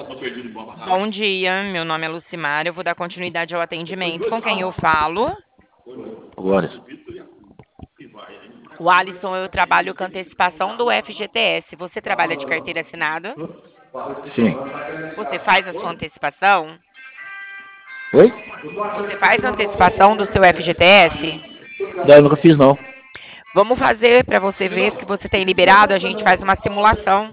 Bom dia, meu nome é Lucimar, eu vou dar continuidade ao atendimento. Com quem eu falo? Agora, O Alisson, eu trabalho com antecipação do FGTS. Você trabalha de carteira assinada? sim. Você faz a sua antecipação? Oi? Você faz a antecipação do seu FGTS? Não, eu nunca fiz, não. Vamos fazer para você ver que você tem liberado, a gente faz uma simulação.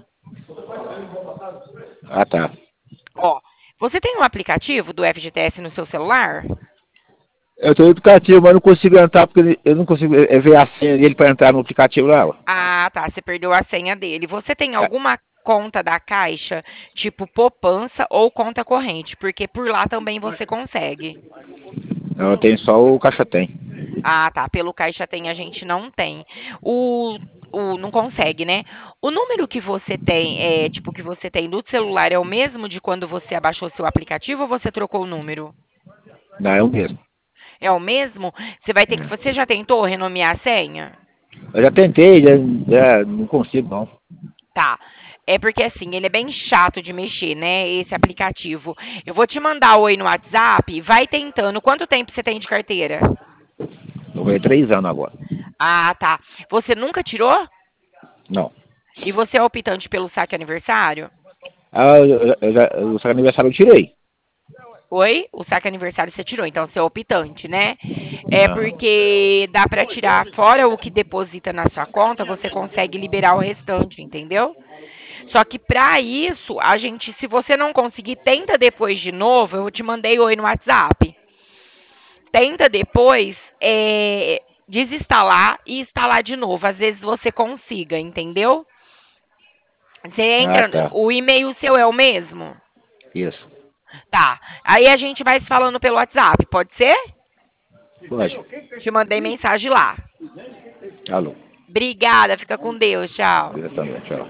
Ah, tá. Ó, você tem um aplicativo do FGTS no seu celular? Eu tenho aplicativo, mas não consigo entrar porque eu não consigo ver a senha dele para entrar no aplicativo lá. Ó. Ah, tá, você perdeu a senha dele. Você tem alguma conta da Caixa, tipo poupança ou conta corrente? Porque por lá também você consegue. Não, eu tenho só o Caixa Tem. Ah, tá. Pelo Caixa Tem a gente não tem. O, não consegue, né? O número que você tem, tipo, que você tem no celular é o mesmo de quando você abaixou seu aplicativo ou você trocou o número? Não, é o mesmo. É o mesmo? Você vai ter que. Você já tentou renomear a senha? Eu já tentei, já não consigo, não. Tá. É porque assim, ele é bem chato de mexer, né? Esse aplicativo. Eu vou te mandar oi no WhatsApp, vai tentando. Quanto tempo você tem de carteira? Eu ganhei 3 anos agora. Ah, tá. Você nunca tirou? Não. E você é optante pelo saque aniversário? Ah, o seu aniversário eu tirei. Oi? O saque aniversário você tirou, então você é optante, né? É Aham. porque dá pra tirar fora o que deposita na sua conta, você consegue liberar o restante, entendeu? Só que pra isso, a gente, se você não conseguir, tenta depois de novo. Eu te mandei oi no WhatsApp. Tenta depois desinstalar e instalar de novo. Às vezes você consiga, entendeu? Você Ah, entra, tá. o e-mail seu é o mesmo? Isso. Tá. Aí a gente vai se falando pelo WhatsApp, pode ser? Pode. Te mandei mensagem lá. Alô. Obrigada, fica com Deus, tchau. Eu também, tchau.